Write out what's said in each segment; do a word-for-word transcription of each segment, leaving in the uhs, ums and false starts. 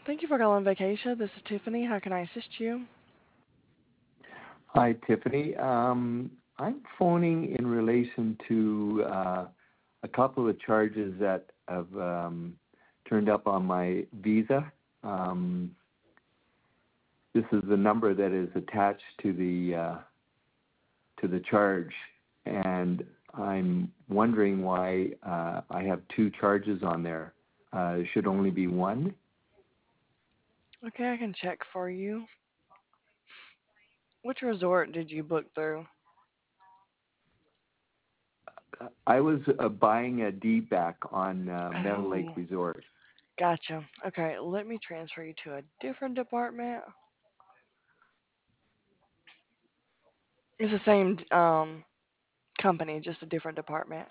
Thank you for calling Vacation. This is Tiffany. How can I assist you? Hi, Tiffany. Um, I'm phoning in relation to uh, a couple of charges that have um, turned up on my visa. Um, this is the number that is attached to the uh, to the charge, and I'm wondering why uh, I have two charges on there. Uh, there should only be one. Okay, I can check for you. Which resort did you book through? I was uh, buying a D back on uh, Meadow Lake Oh, Resort. gotcha. Okay, let me transfer you to a different department. It's the same um company, just a different department.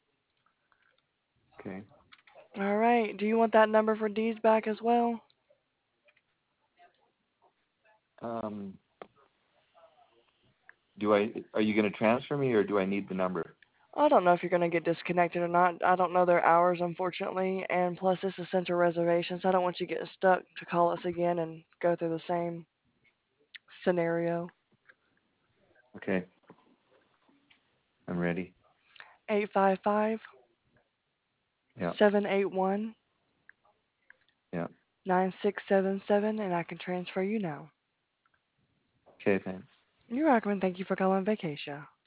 Okay. All right. Do you want that number for D's back as well? Um, Do I, are you going to transfer me or do I need the number? I don't know if you're gonna get disconnected or not. I don't know their hours, unfortunately, and plus this is central reservations. I don't want you getting stuck to call us again and go through the same scenario. Okay, I'm ready. Eight five five Yeah, seven eight one yeah. nine six seven seven, and I can transfer you now. Okay, thanks. You're welcome, and thank you for calling Vacation.